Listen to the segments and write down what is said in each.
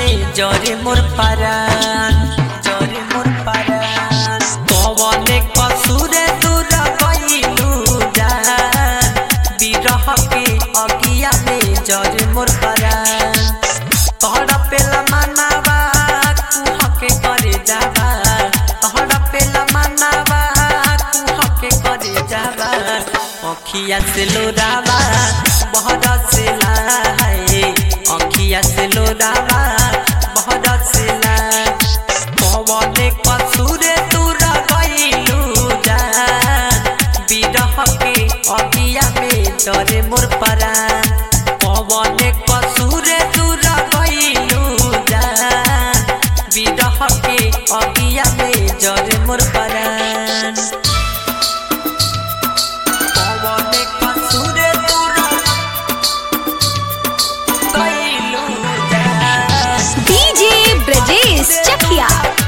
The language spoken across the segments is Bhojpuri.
में जरे मोर परान जरे मोर परान कवने कसूर दूर गइलू जान बिरह के अगिया में जरे मोर परान तोहरा पेला मनावा कुह के करे जावा तोहरा पेला मनावा कुह के करे जावा अखिया से लोरावा बहरा से लाए अखिया से लोरावा बहरा से ला कवने कसूर दूर गइलू जान बिरह के अगिया में जरे मोर परान कवने कसूर दूर गइलू जान बिरह के अगिया में जरे मोर परान कवने कसूर दूर गइलू जान डीजे ब्रजेश चकिया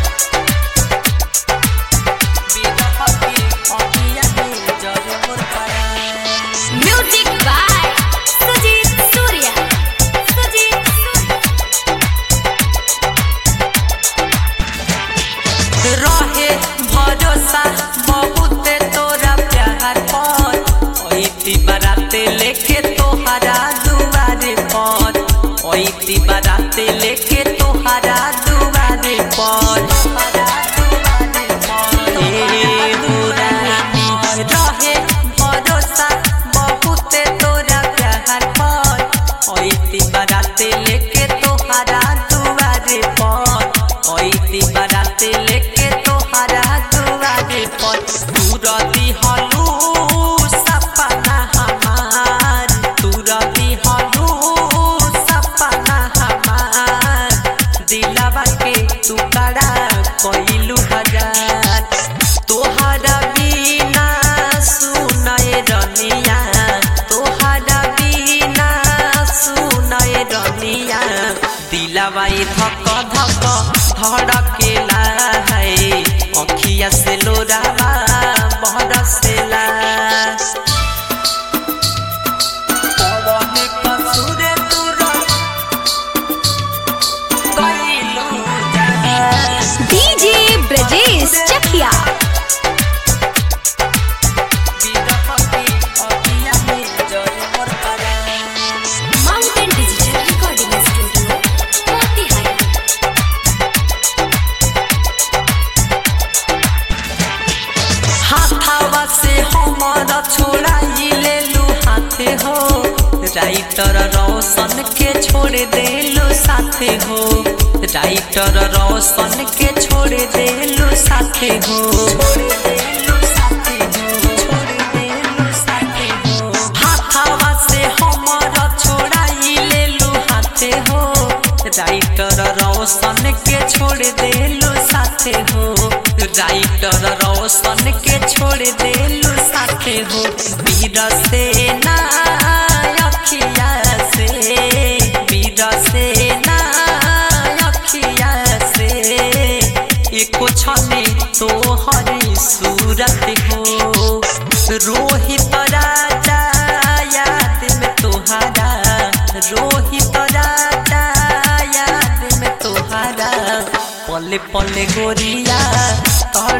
बिरह के अगिया में जरे मोर परान म्यूजिक बाय सुजीत सूर्या रहे भरोसा बहुत तोरा प्यार पर ओइती बाराते लेके तोहरा दुआरे पर ओइती बाराते लेके तोहरा दुआरे पर रहे भरोसा बहुत तोरा प्यार पर ओइती बाराते लेके तोहरा दुआरे पर ओइती बाराते लेके तोहरा दुआरे पर पूरा दिहलू सपना हमार पूरा दिहलू सपना हमार दिलवा के टुकड़ा कइलू हजार तोहरा बिना सुनाए रनिया तोहरा बिना सुनाए रनिया दिलवा धक धक धड़केला है अखिया से लोरावा बरसेला कवने कसूर दूर गइलू जान डीजे ब्रजेश चकिया बिरह के अगिया में जरे मोर परान mountain digital recording studio Motihari हाथावा से हमारा छोड़ाई लेलू हाथे हो राइटर रोशन के छोड़ देलू साथे हो राइटर रोशन के छोड़ देलू साथे हो हाथावा से हमारा छोड़ाई लेलू हाथे हो राइटर रोशन के छोड़ देलू साथे हो राइटर रोशन के छोड़ देलू साथे हो वीर से ना अखिया से वीर से ना अखिया से एको छने तोहरी सूरत हो रोहित राजा याद में तोहरा रोहित राजा याद में तोहरा पले पले गोरिया